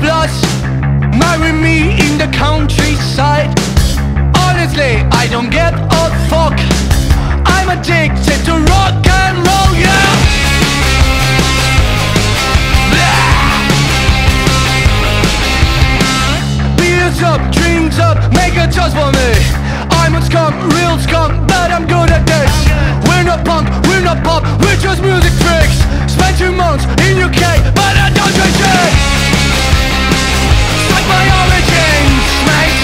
plus. Marry me in the countryside. Honestly, I don't get a fuck. I'm addicted to rock and roll, yeah. Beers up, drinks up, make a toast for me. I'm a scum, real scum, but I'm good at this. We're not punk, we're not pop, we're just music tricks. Spent 2 months in UK, but I don't drink shit. Strike my origins, mate.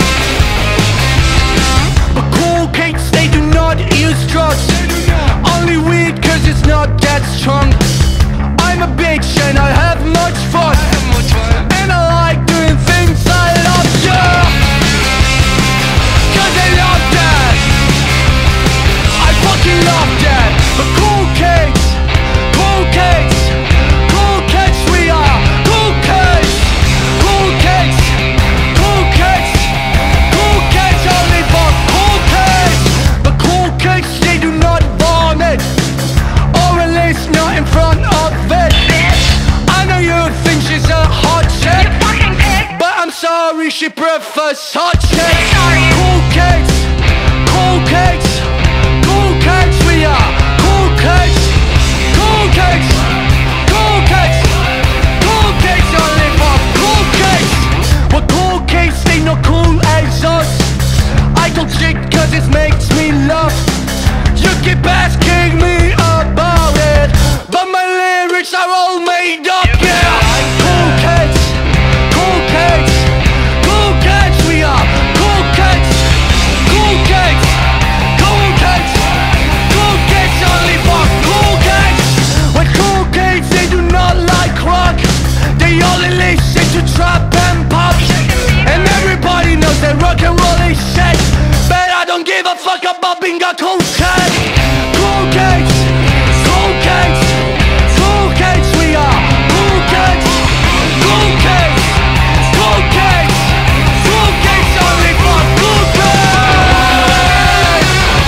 But cool kids, they do not use drugs. Only weed cause it's not that strong. I'm a bitch and I have much fun. And I like doing things I love, yeah. Cause I love that. I fucking love that. But cool kids, cool kids, cool kids we are. Cool kids, cool kids, cool kids, cool kids only for cool kids. But cool kids, they do not vomit, or at least not in front of it. I know you think she's a hot chick, but I'm sorry, she prefers hot chicks. Cool kids, cool kids, cool kids we are. Cool kids, cool kids, cool kids, cool kids only for cool kids. But cool kids, they not cool as us. I don't shit cause it makes me laugh. You keep asking me about it, but my lyrics are all made up, yeah. Cool kids, cool kids, cool kids we are. Cool kids, cool kids, cool kids, cool kids only for cool kids. When cool kids, they do not like rock. They only listen to trap and pop. And everybody knows that rock and roll is shit, but I don't give a fuck about being a cool kid. Cool kids, cool kids, cool kids we are. Cool kids, cool kids, cool kids, cool kids only for cool kids.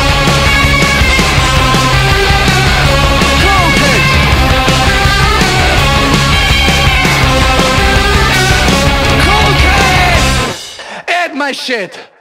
Cool kids, cool kids, eat my shit.